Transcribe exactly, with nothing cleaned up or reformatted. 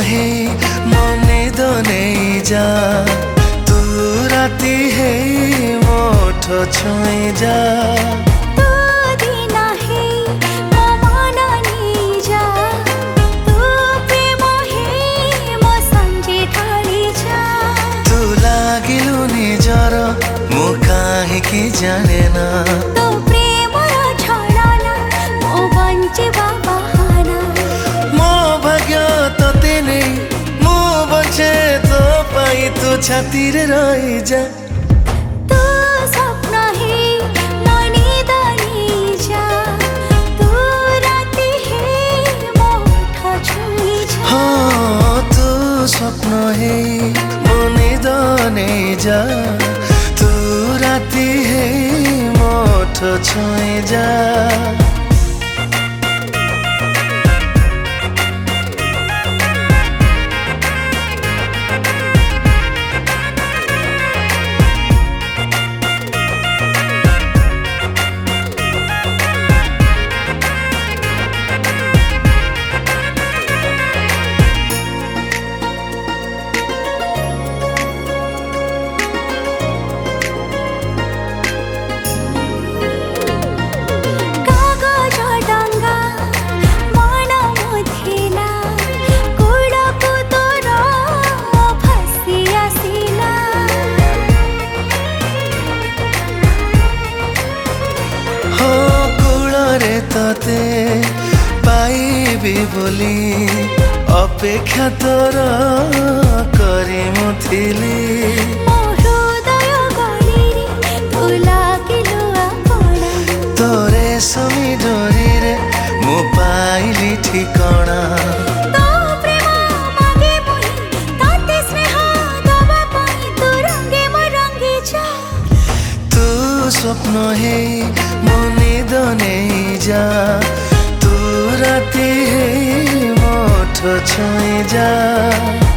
हे मने दने जा तू राती हे मोठ छुई जा कि जाने ना तो प्रेम छड़ाना मो बंचिबा बहाना मो भाग्य तो तेने मो बचे तो पाई तू छाती रे रही जा तू स्वप्न है मनी दनी जा तू राती है मोठ छुई जा हाँ तू स्वप्न है मनी दनी जा राती है मोठ छुई जा तते पाइबी बोली अपेक्षा तोर करी मुथिली तोरे समी डोरी रे मु पाइली ठिकणा स्वप्न है मनी दने जा तू राती है मोठ छुई जा।